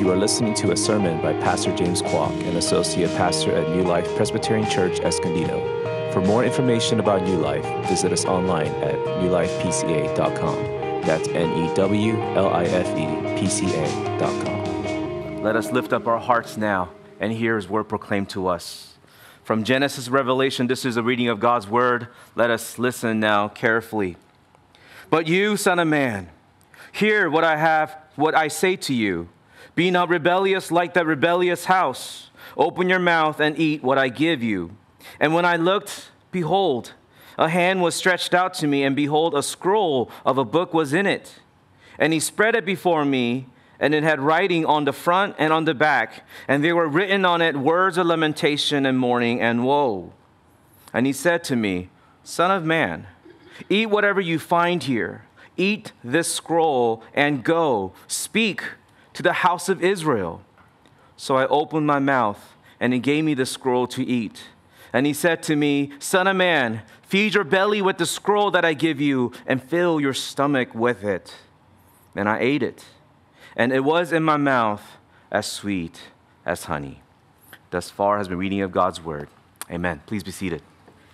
You are listening to a sermon by Pastor James Kwok, an associate pastor at New Life Presbyterian Church, Escondido. For more information about New Life, visit us online at newlifepca.com. That's NEWLIFEPCA.com. Let us lift up our hearts now and hear His word proclaimed to us. From Genesis to Revelation, this is a reading of God's word. Let us listen now carefully. But you, son of man, hear what I say to you. Be not rebellious like that rebellious house. Open your mouth and eat what I give you. And when I looked, behold, a hand was stretched out to me, and behold, a scroll of a book was in it. And he spread it before me, and it had writing on the front and on the back, and there were written on it words of lamentation and mourning and woe. And he said to me, Son of man, eat whatever you find here. Eat this scroll and go. Speak to the house of Israel. So I opened my mouth, and he gave me the scroll to eat. And he said to me, Son of man, feed your belly with the scroll that I give you, and fill your stomach with it. And I ate it, and it was in my mouth as sweet as honey. Thus far has been reading of God's word. Amen. Please be seated.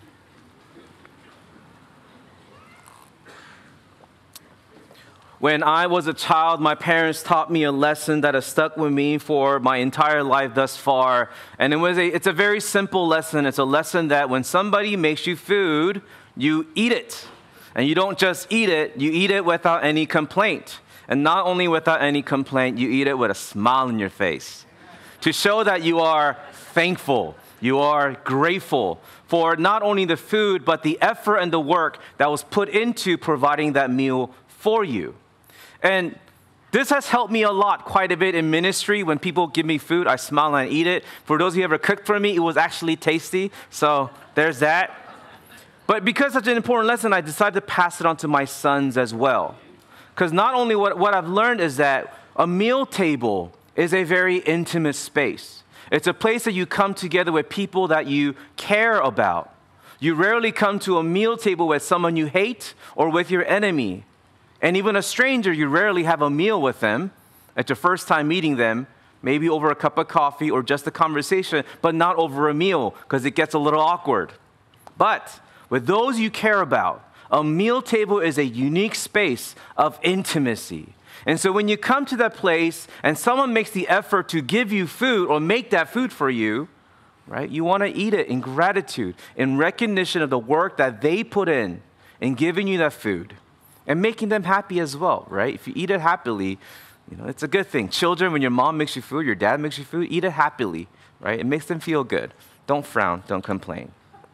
When I was a child, my parents taught me a lesson that has stuck with me for my entire life thus far. And it's a very simple lesson. It's a lesson that when somebody makes you food, you eat it. And you don't just eat it, you eat it without any complaint. And not only without any complaint, you eat it with a smile on your face. To show that you are thankful, you are grateful for not only the food, but the effort and the work that was put into providing that meal for you. And this has helped me a lot, quite a bit in ministry. When people give me food, I smile and I eat it. For those of you who ever cooked for me, it was actually tasty. So there's that. But because such an important lesson, I decided to pass it on to my sons as well. Because not only what I've learned is that a meal table is a very intimate space. It's a place that you come together with people that you care about. You rarely come to a meal table with someone you hate or with your enemy. And even a stranger, you rarely have a meal with them. It's your first time meeting them, maybe over a cup of coffee or just a conversation, but not over a meal because it gets a little awkward. But with those you care about, a meal table is a unique space of intimacy. And so when you come to that place and someone makes the effort to give you food or make that food for you, right, you want to eat it in gratitude, in recognition of the work that they put in giving you that food. And making them happy as well, right? If you eat it happily, it's a good thing. Children, when your mom makes you food, your dad makes you food, eat it happily, right? It makes them feel good. Don't frown, don't complain.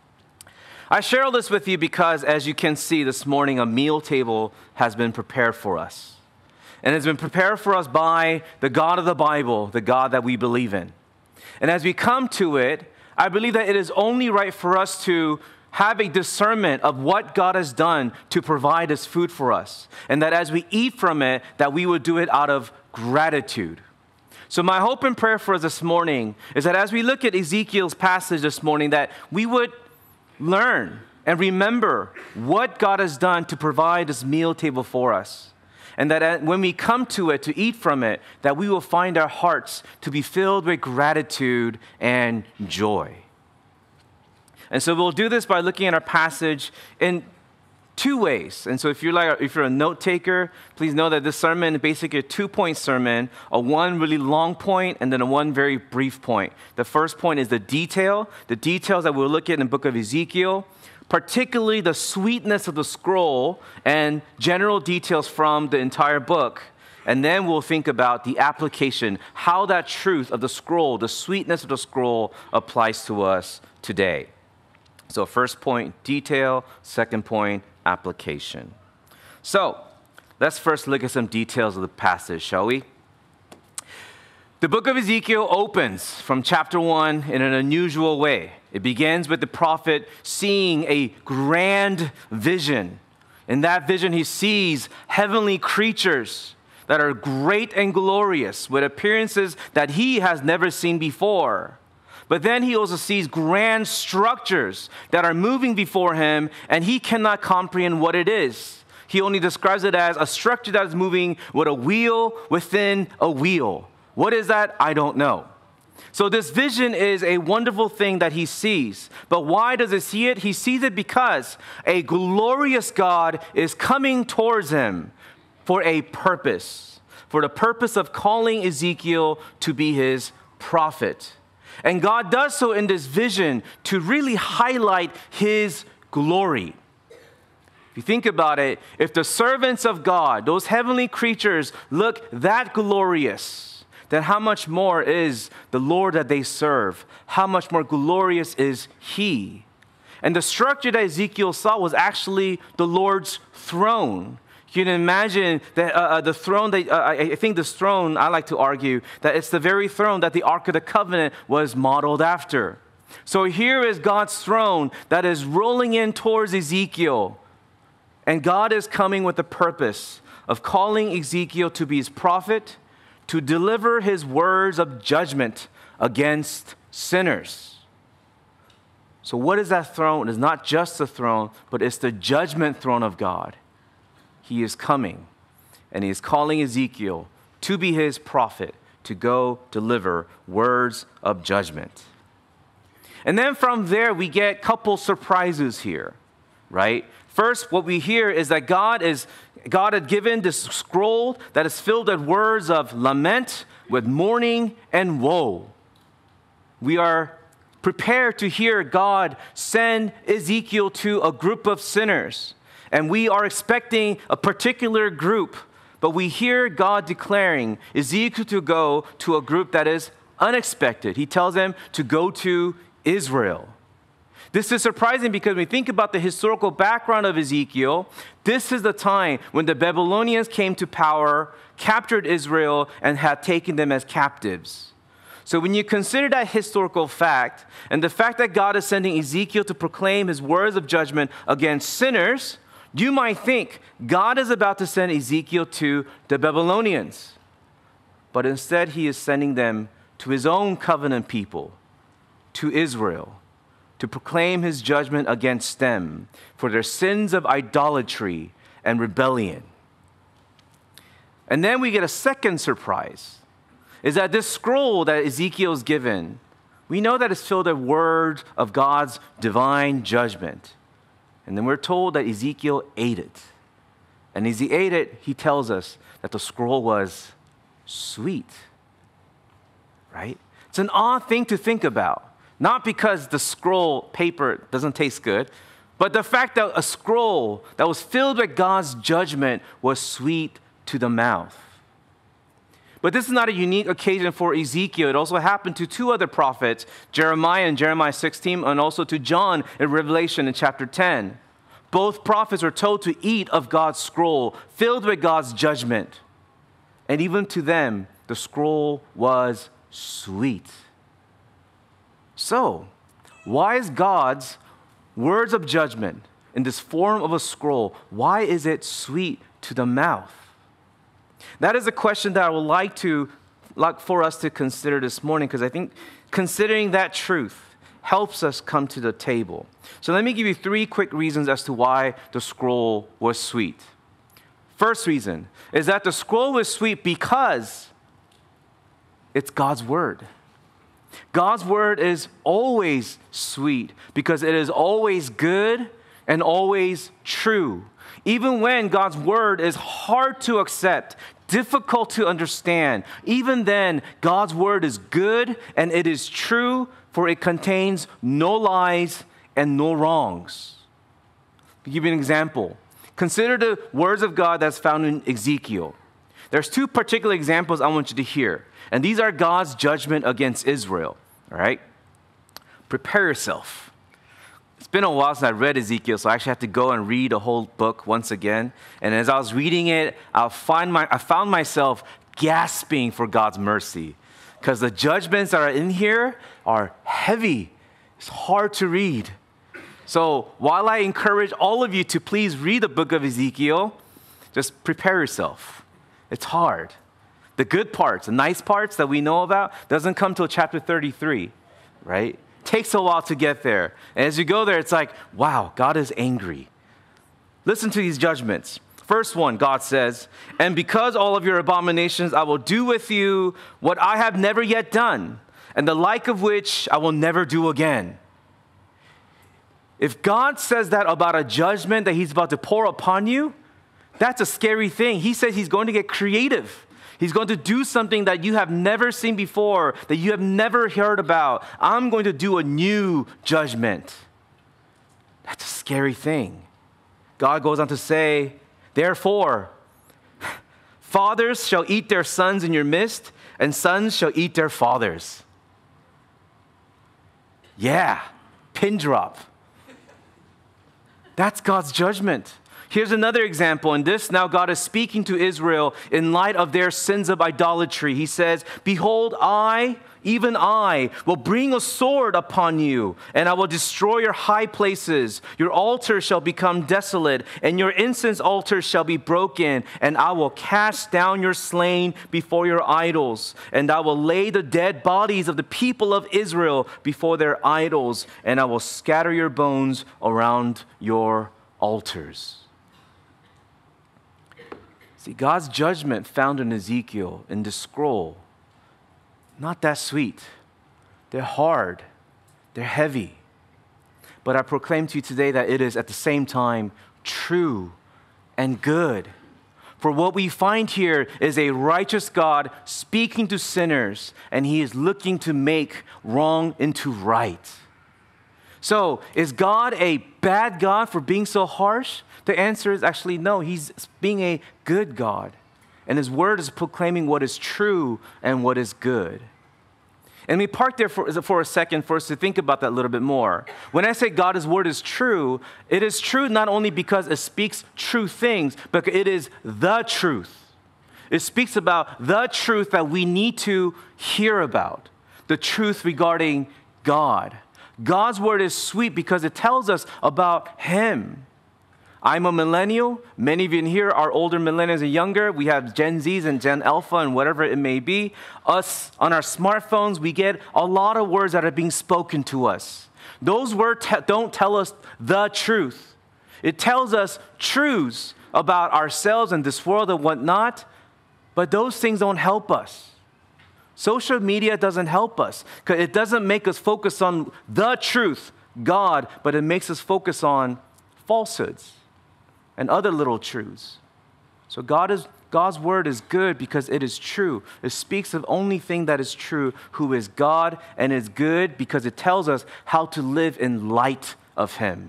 I share all this with you because, as you can see this morning, a meal table has been prepared for us. And it's been prepared for us by the God of the Bible, the God that we believe in. And as we come to it, I believe that it is only right for us to have a discernment of what God has done to provide us food for us. And that as we eat from it, that we would do it out of gratitude. So my hope and prayer for us this morning is that as we look at Ezekiel's passage this morning, that we would learn and remember what God has done to provide this meal table for us. And that when we come to it, to eat from it, that we will find our hearts to be filled with gratitude and joy. And so we'll do this by looking at our passage in two ways. And so if you're a note taker, please know that this sermon is basically a 2-point sermon, a one really long point, and then a one very brief point. The first point is the details that we'll look at in the book of Ezekiel, particularly the sweetness of the scroll and general details from the entire book. And then we'll think about the application, how that truth of the scroll, the sweetness of the scroll applies to us today. So first point, detail. Second point, application. So let's first look at some details of the passage, shall we? The book of Ezekiel opens from chapter 1 in an unusual way. It begins with the prophet seeing a grand vision. In that vision, he sees heavenly creatures that are great and glorious with appearances that he has never seen before. But then he also sees grand structures that are moving before him, and he cannot comprehend what it is. He only describes it as a structure that is moving with a wheel within a wheel. What is that? I don't know. So this vision is a wonderful thing that he sees. But why does he see it? He sees it because a glorious God is coming towards him for a purpose, for the purpose of calling Ezekiel to be his prophet. And God does so in this vision to really highlight his glory. If you think about it, if the servants of God, those heavenly creatures, look that glorious, then how much more is the Lord that they serve? How much more glorious is he? And the structure that Ezekiel saw was actually the Lord's throne. You can imagine that the throne, I think this throne, I like to argue, that it's the very throne that the Ark of the Covenant was modeled after. So here is God's throne that is rolling in towards Ezekiel. And God is coming with the purpose of calling Ezekiel to be his prophet, to deliver his words of judgment against sinners. So what is that throne? It's not just the throne, but it's the judgment throne of God. He is coming, and he is calling Ezekiel to be his prophet, to go deliver words of judgment. And then from there, we get a couple surprises here, right? First, what we hear is that God had given this scroll that is filled with words of lament, with mourning and woe. We are prepared to hear God send Ezekiel to a group of sinners. And we are expecting a particular group, but we hear God declaring Ezekiel to go to a group that is unexpected. He tells them to go to Israel. This is surprising because when we think about the historical background of Ezekiel, this is the time when the Babylonians came to power, captured Israel, and had taken them as captives. So when you consider that historical fact, and the fact that God is sending Ezekiel to proclaim his words of judgment against sinners, you might think God is about to send Ezekiel to the Babylonians. But instead, he is sending them to his own covenant people, to Israel, to proclaim his judgment against them for their sins of idolatry and rebellion. And then we get a second surprise, is that this scroll that Ezekiel is given, we know that it's filled with words of God's divine judgment. And then we're told that Ezekiel ate it. And as he ate it, he tells us that the scroll was sweet, right? It's an odd thing to think about. Not because the scroll paper doesn't taste good, but the fact that a scroll that was filled with God's judgment was sweet to the mouth. But this is not a unique occasion for Ezekiel. It also happened to two other prophets, Jeremiah in Jeremiah 16, and also to John in Revelation in chapter 10. Both prophets were told to eat of God's scroll, filled with God's judgment. And even to them, the scroll was sweet. So, why is God's words of judgment in this form of a scroll, why is it sweet to the mouth? That is a question that I would like for us to consider this morning, because I think considering that truth helps us come to the table. So let me give you 3 quick reasons as to why the scroll was sweet. First reason is that the scroll was sweet because it's God's word. God's word is always sweet because it is always good and always true. Even when God's word is hard to accept, difficult to understand, even then, God's word is good and it is true, for it contains no lies and no wrongs. To give you an example, consider the words of God that's found in Ezekiel. There's 2 particular examples I want you to hear. And these are God's judgment against Israel, all right? Prepare yourself. It's been a while since I read Ezekiel, so I actually have to go and read the whole book once again. And as I was reading it, I found myself gasping for God's mercy, because the judgments that are in here are heavy. It's hard to read. So while I encourage all of you to please read the book of Ezekiel, just prepare yourself. It's hard. The good parts, the nice parts that we know about, doesn't come till chapter 33, right? Takes a while to get there. And as you go there, it's like, wow, God is angry. Listen to these judgments. First one, God says, and because all of your abominations, I will do with you what I have never yet done, and the like of which I will never do again. If God says that about a judgment that he's about to pour upon you, that's a scary thing. He says he's going to get creative. He's going to do something that you have never seen before, that you have never heard about. I'm going to do a new judgment. That's a scary thing. God goes on to say, therefore, fathers shall eat their sons in your midst, and sons shall eat their fathers. Yeah, pin drop. That's God's judgment. Here's another example. In this, now God is speaking to Israel in light of their sins of idolatry. He says, behold, I, even I, will bring a sword upon you, and I will destroy your high places. Your altar shall become desolate, and your incense altar shall be broken, and I will cast down your slain before your idols, and I will lay the dead bodies of the people of Israel before their idols, and I will scatter your bones around your altars. See, God's judgment found in Ezekiel, in the scroll, not that sweet. They're hard. They're heavy. But I proclaim to you today that it is at the same time true and good. For what we find here is a righteous God speaking to sinners, and he is looking to make wrong into right. So, is God a bad God for being so harsh? The answer is actually no. He's being a good God. And his word is proclaiming what is true and what is good. And we park there for a second for us to think about that a little bit more. When I say God's word is true, it is true not only because it speaks true things, but it is the truth. It speaks about the truth that we need to hear about, the truth regarding God. God's word is sweet because it tells us about him. I'm a millennial. Many of you in here are older millennials and younger. We have Gen Zs and Gen Alpha and whatever it may be. Us, on our smartphones, we get a lot of words that are being spoken to us. Those words don't tell us the truth. It tells us truths about ourselves and this world and whatnot, but those things don't help us. Social media doesn't help us because it doesn't make us focus on the truth, God, but it makes us focus on falsehoods and other little truths. So God's word is good because it is true. It speaks of only thing that is true, who is God, and is good because it tells us how to live in light of him.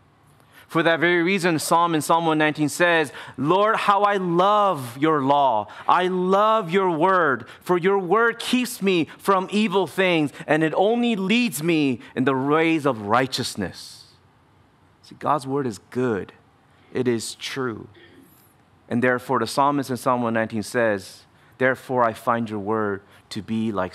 For that very reason, in Psalm 119 says, Lord, how I love your law. I love your word, for your word keeps me from evil things, and it only leads me in the ways of righteousness. See, God's word is good. It is true. And therefore, the psalmist in Psalm 119 says, therefore I find your word to be like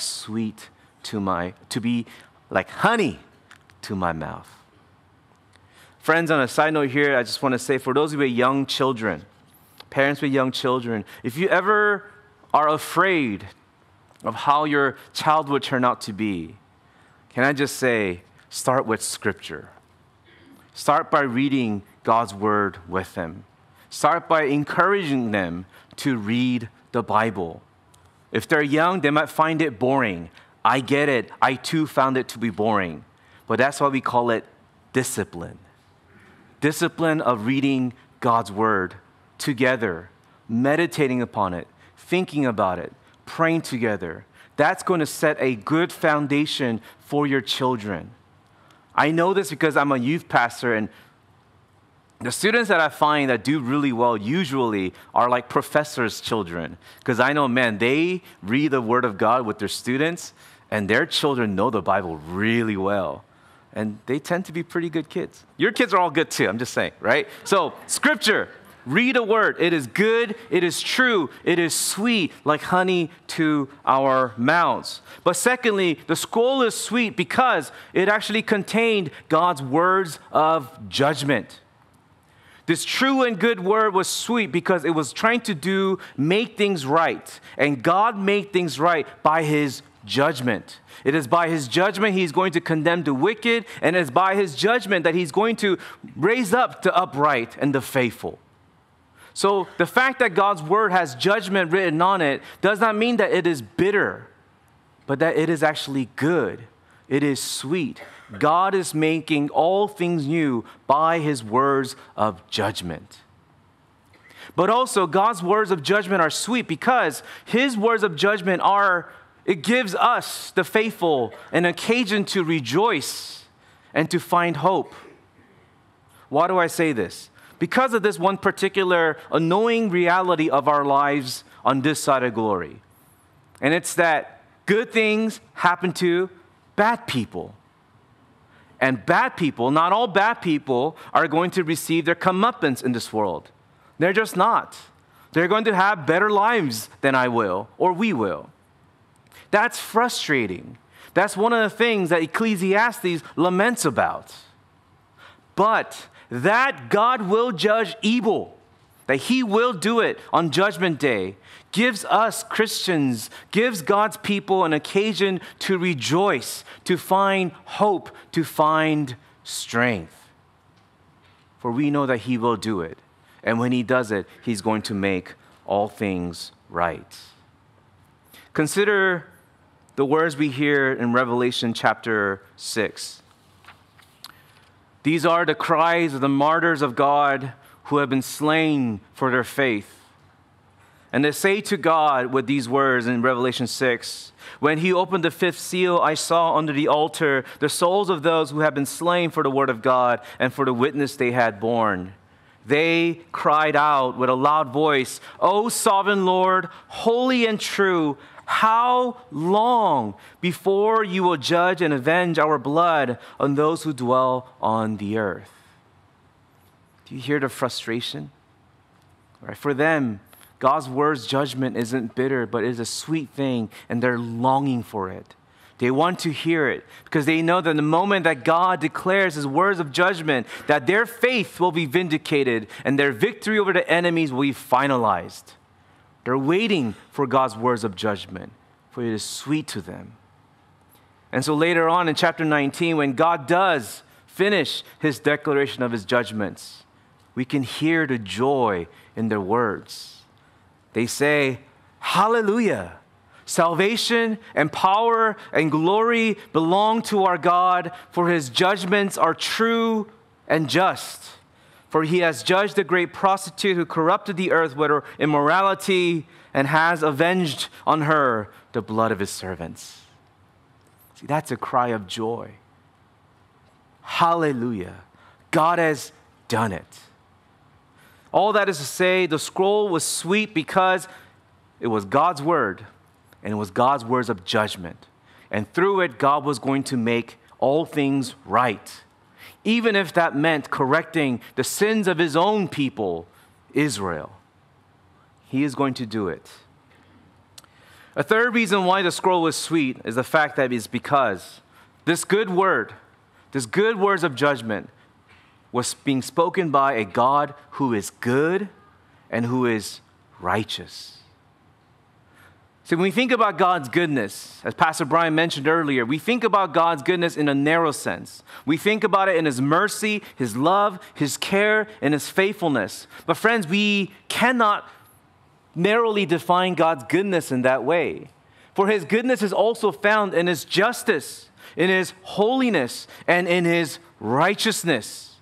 to be like honey to my mouth. Friends, on a side note here, I just want to say, for those of you with young children, parents with young children, if you ever are afraid of how your child would turn out to be, can I just say, start with Scripture. Start by reading God's word with them. Start by encouraging them to read the Bible. If they're young, they might find it boring. I get it. I too found it to be boring. But that's why we call it discipline. Discipline of reading God's word together, meditating upon it, thinking about it, praying together. That's going to set a good foundation for your children. I know this because I'm a youth pastor, and the students that I find that do really well usually are like professors' children. Because I know, man, they read the Word of God with their students, and their children know the Bible really well. And they tend to be pretty good kids. Your kids are all good too, I'm just saying, right? So, Scripture, read a word. It is good, it is true, it is sweet, like honey to our mouths. But secondly, the scroll is sweet because it actually contained God's words of judgment. This true and good word was sweet because it was trying to make things right. And God made things right by his judgment. It is by his judgment he's going to condemn the wicked, and it is by his judgment that he's going to raise up the upright and the faithful. So the fact that God's word has judgment written on it does not mean that it is bitter, but that it is actually good. It is sweet. God is making all things new by his words of judgment. But also, God's words of judgment are sweet because his words of judgment it gives us, the faithful, an occasion to rejoice and to find hope. Why do I say this? Because of this one particular annoying reality of our lives on this side of glory. And it's that good things happen to bad people. And bad people, not all bad people, are going to receive their comeuppance in this world. They're just not. They're going to have better lives than I will, or we will. That's frustrating. That's one of the things that Ecclesiastes laments about. But that God will judge evil, that he will do it on Judgment Day, gives us Christians, gives God's people an occasion to rejoice, to find hope, to find strength. For we know that he will do it. And when he does it, he's going to make all things right. Consider the words we hear in Revelation chapter 6. These are the cries of the martyrs of God who have been slain for their faith. And they say to God with these words in Revelation 6, when he opened the fifth seal, I saw under the altar the souls of those who have been slain for the word of God and for the witness they had borne. They cried out with a loud voice, O sovereign Lord, holy and true, how long before you will judge and avenge our blood on those who dwell on the earth? Do you hear the frustration? All right, for them, God's word's judgment isn't bitter, but it is a sweet thing, and they're longing for it. They want to hear it because they know that the moment that God declares his words of judgment, that their faith will be vindicated and their victory over the enemies will be finalized. They're waiting for God's words of judgment, for it is sweet to them. And so later on in chapter 19, when God does finish his declaration of his judgments, we can hear the joy in their words. They say, hallelujah. Salvation and power and glory belong to our God, for his judgments are true and just. For he has judged the great prostitute who corrupted the earth with her immorality and has avenged on her the blood of his servants. See, that's a cry of joy. Hallelujah. God has done it. All that is to say, the scroll was sweet because it was God's word. And it was God's words of judgment. And through it, God was going to make all things right. Even if that meant correcting the sins of his own people, Israel. He is going to do it. A third reason why the scroll was sweet is the fact that it's because this good words of judgment was being spoken by a God who is good and who is righteous. See, when we think about God's goodness, as Pastor Brian mentioned earlier, we think about God's goodness in a narrow sense. We think about it in his mercy, his love, his care, and his faithfulness. But friends, we cannot narrowly define God's goodness in that way. For his goodness is also found in his justice, in his holiness, and in his righteousness.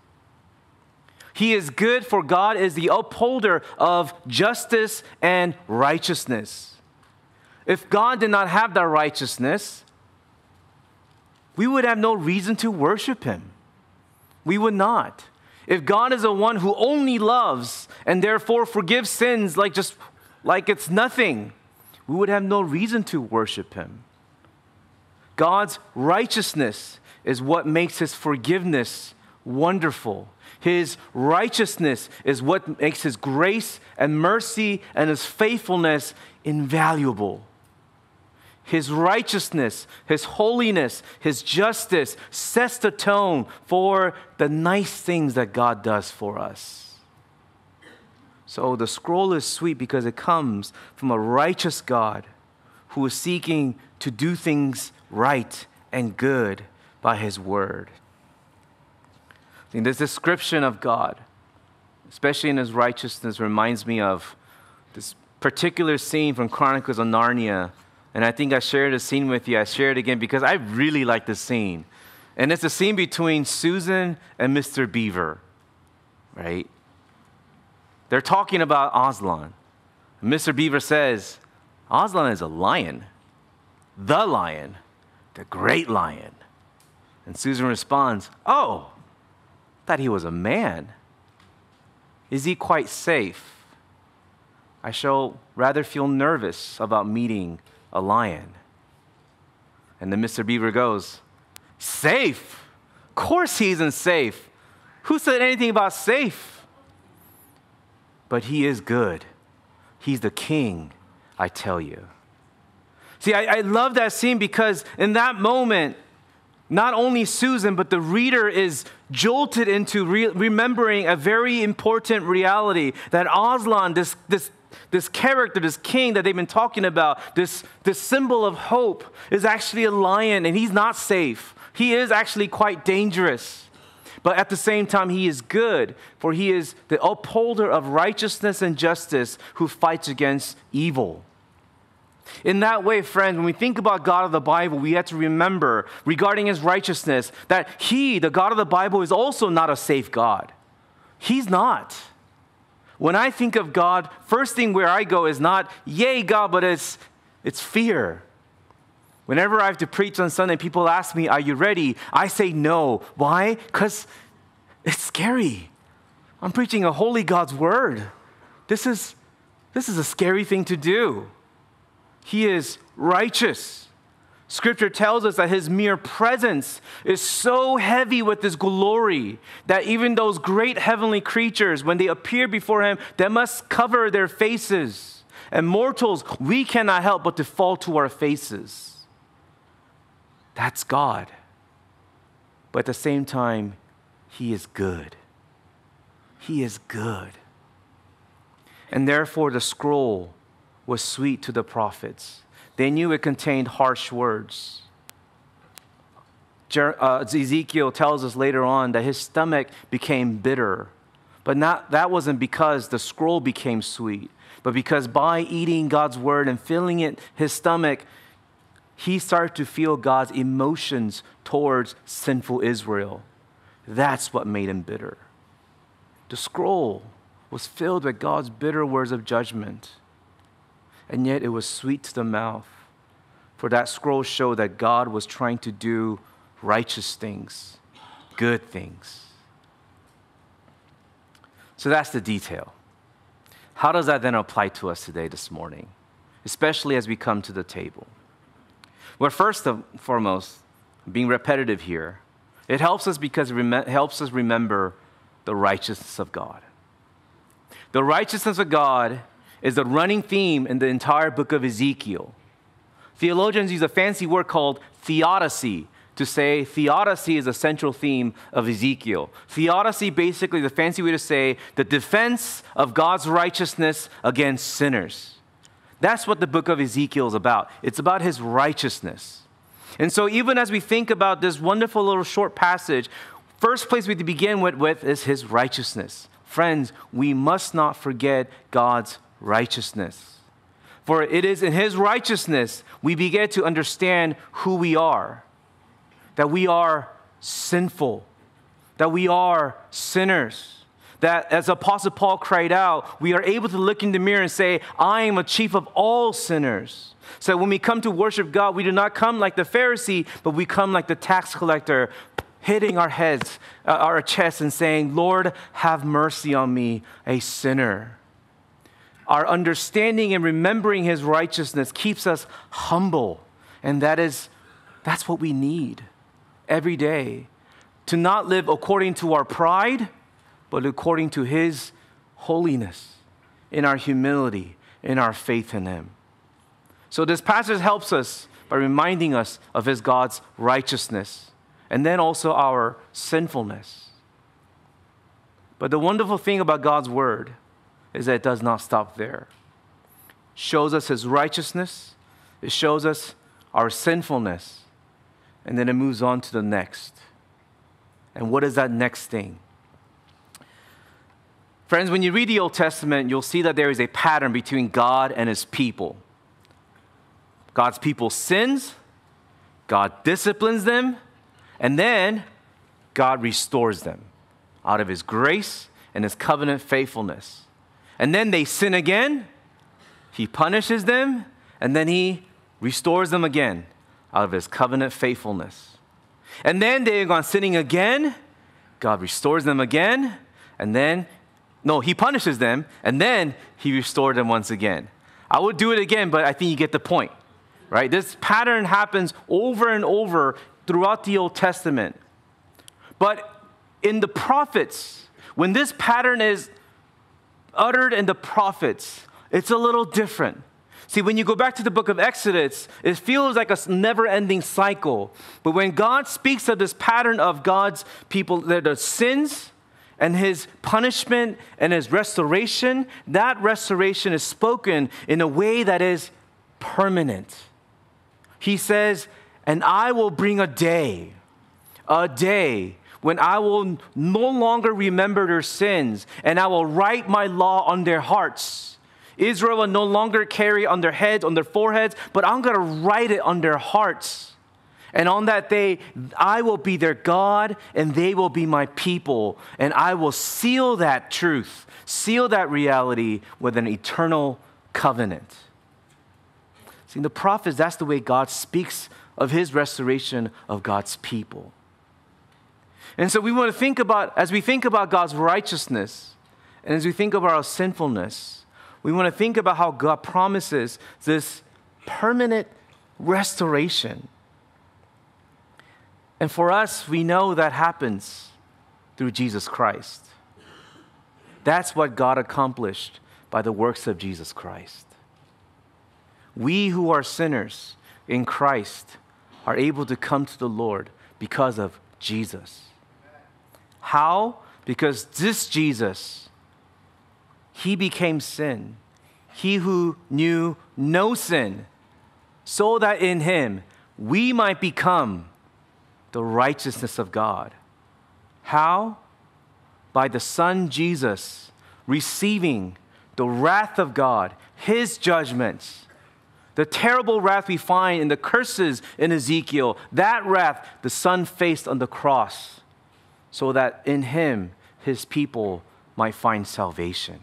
He is good, for God is the upholder of justice and righteousness. If God did not have that righteousness, we would have no reason to worship him. We would not. If God is the one who only loves and therefore forgives sins like it's nothing, we would have no reason to worship him. God's righteousness is what makes his forgiveness wonderful. His righteousness is what makes his grace and mercy and his faithfulness invaluable. His righteousness, his holiness, his justice sets the tone for the nice things that God does for us. So the scroll is sweet because it comes from a righteous God who is seeking to do things right and good by his word. This description of God, especially in his righteousness, reminds me of this particular scene from Chronicles of Narnia. And I think I shared a scene with you. I share it again because I really like this scene. And it's a scene between Susan and Mr. Beaver, right? They're talking about Aslan. Mr. Beaver says, Aslan is a lion, the great lion. And Susan responds, oh, thought he was a man. Is he quite safe? I shall rather feel nervous about meeting a lion. And then Mr. Beaver goes, safe? Of course he isn't safe. Who said anything about safe? But he is good. He's the king, I tell you. See, I love that scene because in that moment, not only Susan, but the reader is jolted into remembering a very important reality that Aslan, this character, this king that they've been talking about, this symbol of hope, is actually a lion, and he's not safe. He is actually quite dangerous. But at the same time, he is good, for he is the upholder of righteousness and justice who fights against evil. In that way, friends, when we think about God of the Bible, we have to remember regarding his righteousness that he, the God of the Bible, is also not a safe God. He's not. When I think of God, first thing where I go is not, yay, God, but it's fear. Whenever I have to preach on Sunday, people ask me, are you ready? I say no. Why? Because it's scary. I'm preaching a holy God's word. This is a scary thing to do. He is righteous. Scripture tells us that his mere presence is so heavy with his glory that even those great heavenly creatures, when they appear before him, they must cover their faces. And mortals, we cannot help but to fall to our faces. That's God. But at the same time, he is good. He is good. And therefore, the scroll was sweet to the prophets. They knew it contained harsh words. Ezekiel tells us later on that his stomach became bitter. But that wasn't because the scroll became sweet, but because by eating God's word and filling it, his stomach, he started to feel God's emotions towards sinful Israel. That's what made him bitter. The scroll was filled with God's bitter words of judgment. And yet it was sweet to the mouth. For that scroll showed that God was trying to do righteous things, good things. So that's the detail. How does that then apply to us today, this morning, especially as we come to the table? Well, first and foremost, being repetitive here, it helps us because it helps us remember the righteousness of God. The righteousness of God is the running theme in the entire book of Ezekiel. Theologians use a fancy word called theodicy to say theodicy is a central theme of Ezekiel. Theodicy basically is a fancy way to say the defense of God's righteousness against sinners. That's what the book of Ezekiel is about. It's about his righteousness. And so even as we think about this wonderful little short passage, first place we begin with is his righteousness. Friends, we must not forget God's righteousness. For it is in his righteousness we begin to understand who we are. That we are sinful. That we are sinners. That as Apostle Paul cried out, we are able to look in the mirror and say, I am a chief of all sinners. So when we come to worship God, we do not come like the Pharisee, but we come like the tax collector, hitting our heads, our chests and saying, Lord, have mercy on me, a sinner. Our understanding and remembering his righteousness keeps us humble. And that's what we need every day. To not live according to our pride, but according to his holiness, in our humility, in our faith in him. So this passage helps us by reminding us of God's righteousness, and then also our sinfulness. But the wonderful thing about God's word is that it does not stop there. It shows us his righteousness, it shows us our sinfulness, and then it moves on to the next. And what is that next thing? Friends, when you read the Old Testament, you'll see that there is a pattern between God and his people. God's people sins, God disciplines them, and then God restores them out of his grace and his covenant faithfulness. And then they sin again, he punishes them, and then he restores them again out of his covenant faithfulness. And then they go on sinning again, God restores them again, and then, no, he punishes them, and then he restored them once again. I would do it again, but I think you get the point, right? This pattern happens over and over throughout the Old Testament. But in the prophets, when this pattern is uttered in the prophets, it's a little different. See, when you go back to the book of Exodus, it feels like a never-ending cycle. But when God speaks of this pattern of God's people, their sins and his punishment and his restoration, that restoration is spoken in a way that is permanent. He says, and I will bring a day when I will no longer remember their sins, and I will write my law on their hearts. Israel will no longer carry on their heads, on their foreheads, but I'm going to write it on their hearts. And on that day, I will be their God, and they will be my people. And I will seal that truth, seal that reality with an eternal covenant. See, in the prophets, that's the way God speaks of his restoration of God's people. And so we want to think about, as we think about God's righteousness, and as we think about our sinfulness, we want to think about how God promises this permanent restoration. And for us, we know that happens through Jesus Christ. That's what God accomplished by the works of Jesus Christ. We who are sinners in Christ are able to come to the Lord because of Jesus. How? Because this Jesus, he became sin, he who knew no sin, so that in him we might become the righteousness of God. How? By the Son Jesus receiving the wrath of God, his judgments, the terrible wrath we find in the curses in Ezekiel, that wrath the Son faced on the cross, so that in him his people might find salvation.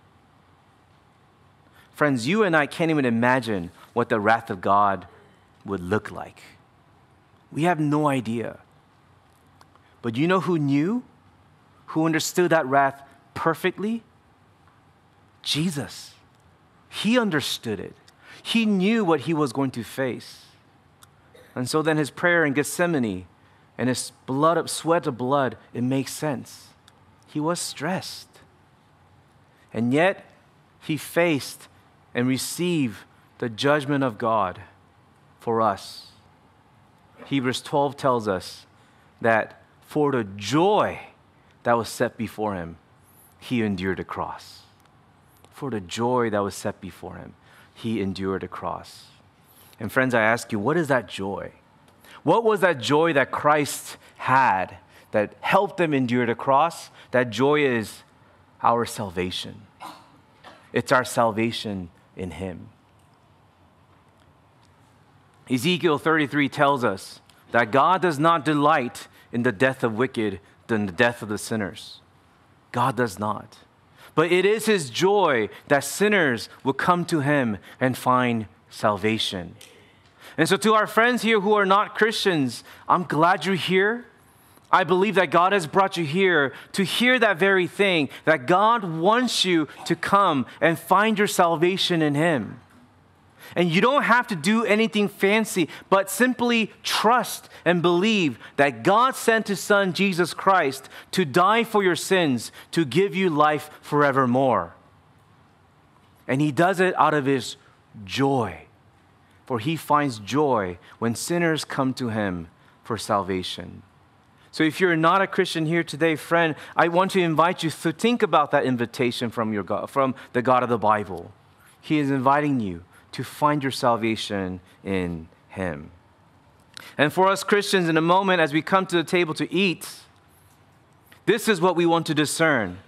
Friends, you and I can't even imagine what the wrath of God would look like. We have no idea. But you know who knew? Who understood that wrath perfectly? Jesus. He understood it. He knew what he was going to face. And so then his prayer in Gethsemane and his sweat of blood, it makes sense. He was stressed. And yet, he faced and received the judgment of God for us. Hebrews 12 tells us that for the joy that was set before him, he endured the cross. For the joy that was set before him, he endured the cross. And friends, I ask you, what is that joy? What was that joy that Christ had that helped him endure the cross? That joy is our salvation. It's our salvation in him. Ezekiel 33 tells us that God does not delight in the death of wicked than the death of the sinners. God does not. But it is his joy that sinners will come to him and find salvation. And so to our friends here who are not Christians, I'm glad you're here. I believe that God has brought you here to hear that very thing, that God wants you to come and find your salvation in him. And you don't have to do anything fancy, but simply trust and believe that God sent his Son, Jesus Christ, to die for your sins, to give you life forevermore. And he does it out of his joy, for he finds joy when sinners come to him for salvation. So if you're not a Christian here today, friend, I want to invite you to think about that invitation from your God, from the God of the Bible. He is inviting you to find your salvation in him. And for us Christians, in a moment as we come to the table to eat, this is what we want to discern.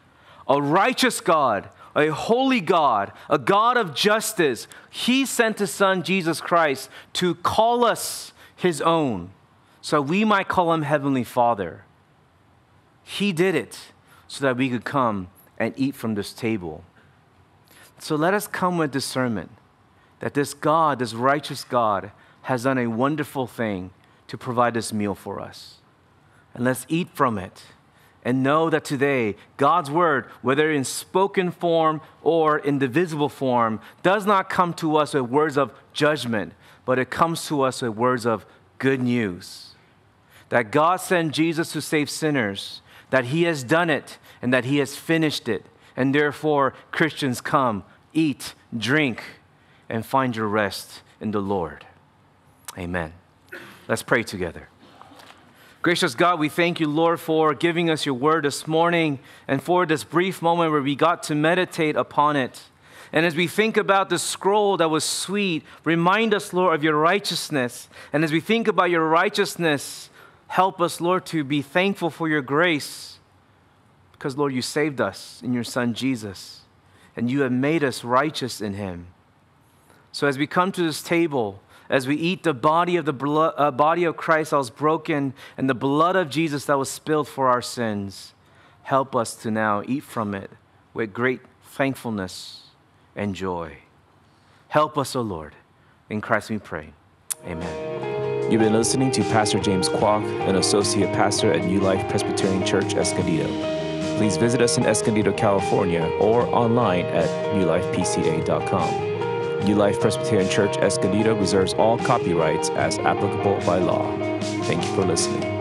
a righteous God, a holy God, a God of justice. He sent His Son, Jesus Christ, to call us His own, so we might call Him Heavenly Father. He did it so that we could come and eat from this table. So let us come with discernment that this God, this righteous God, has done a wonderful thing to provide this meal for us. And let's eat from it and know that today, God's word, whether in spoken form or in the visible form, does not come to us with words of judgment, but it comes to us with words of good news. That God sent Jesus to save sinners, that He has done it, and that He has finished it. And therefore, Christians, come, eat, drink, and find your rest in the Lord. Amen. Let's pray together. Gracious God, we thank you, Lord, for giving us your word this morning and for this brief moment where we got to meditate upon it. And as we think about the scroll that was sweet, remind us, Lord, of your righteousness. And as we think about your righteousness, help us, Lord, to be thankful for your grace. Because, Lord, you saved us in your Son, Jesus, and you have made us righteous in Him. So as we come to this table, as we eat the body of body of Christ that was broken and the blood of Jesus that was spilled for our sins, help us to now eat from it with great thankfulness and joy. Help us, O Lord. In Christ we pray. Amen. You've been listening to Pastor James Kwok, an associate pastor at New Life Presbyterian Church, Escondido. Please visit us in Escondido, California, or online at newlifepca.com. New Life Presbyterian Church Escondido reserves all copyrights as applicable by law. Thank you for listening.